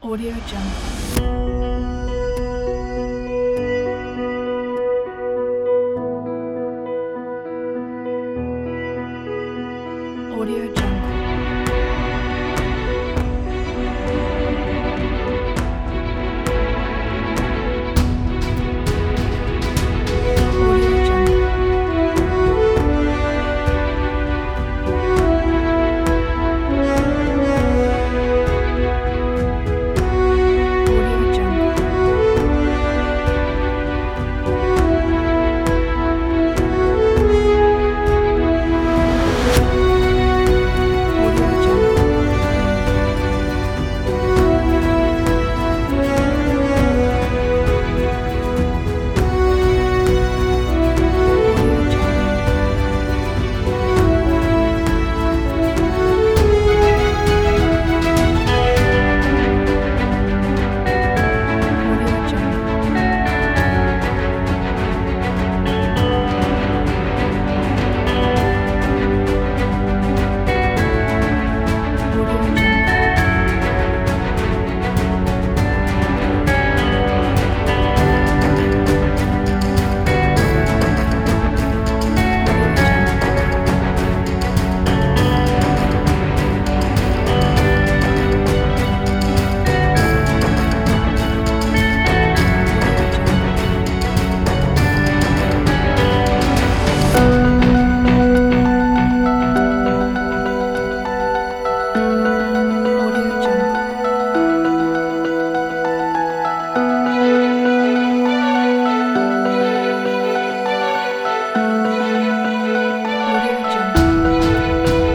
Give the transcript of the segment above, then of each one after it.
Audio Jungle. Audio Jungle. Audio Jungle. Audio Jungle. Audio Jungle. Audio Jungle. Audio Jungle. Audio Jungle. Audio Jungle. Audio Jungle. Audio Jungle. Audio Jungle.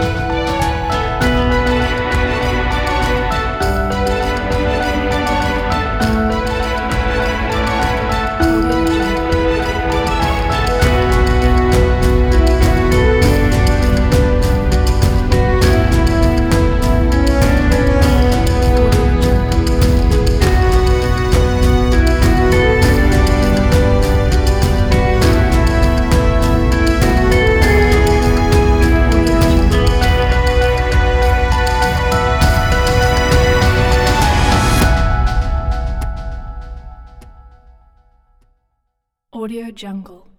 Audio Jungle. Audio Jungle. Audio Jungle. Audio Jungle.